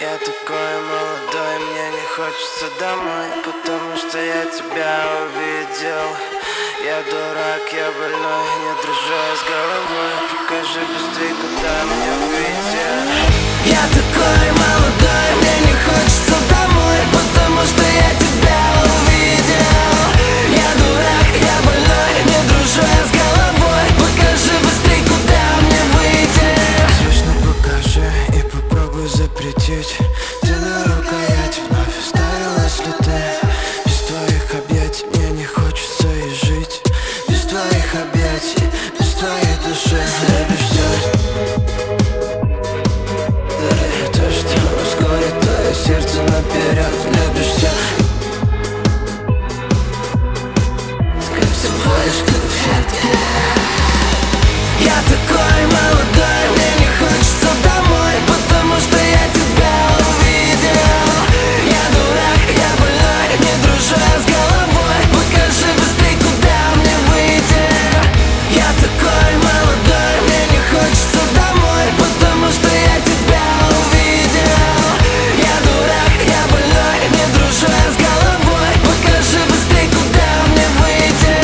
Я такой молодой, мне не хочется домой, потому что я тебя увидел. Я дурак, я больной, не дружу с головой. Покажи быстрее, куда мне выйти. Я такой молодой, мне не хочется домой, потому что я тебя увидел. Я дурак, я больной, не дружу с головой. Покажи быстрее, куда мне выйти. Слышно, покажи и попробуй запретить. Ты на рукоять вновь оставил, если ты без твоих объятий мне не хочется и жить. Без твоих объятий, без твоей души. Любишь все, то, что ускорит твое сердце наперед. Любишь все, как всего лишь конфетки. Я такой молодой, мне не хочется домой, потому что я тебя увидел. Я дурак, я больной, не дружу с головой. Покажи быстрей, куда мне выйти. Я такой молодой, мне не хочется домой, потому что я тебя увидел. Я дурак, я больной, не дружу с головой. Покажи быстрей, куда мне выйти.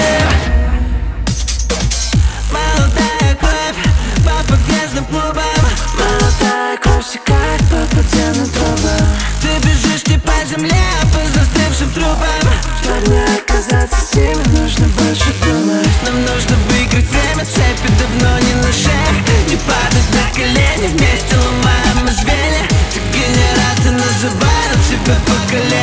Молодая кровь по подъездным клубам. Молодая кровь стекает по подземным трубам. Ты бежишь не по земле, а по застывшим трупам. Чтобы не оказаться с ними, нужно больше думать. Нам нужно выиграть время, цепи давно не на шее. Не падать на колени, вместе ломаем мы звенья. Ты генератор, называют тебя поколением.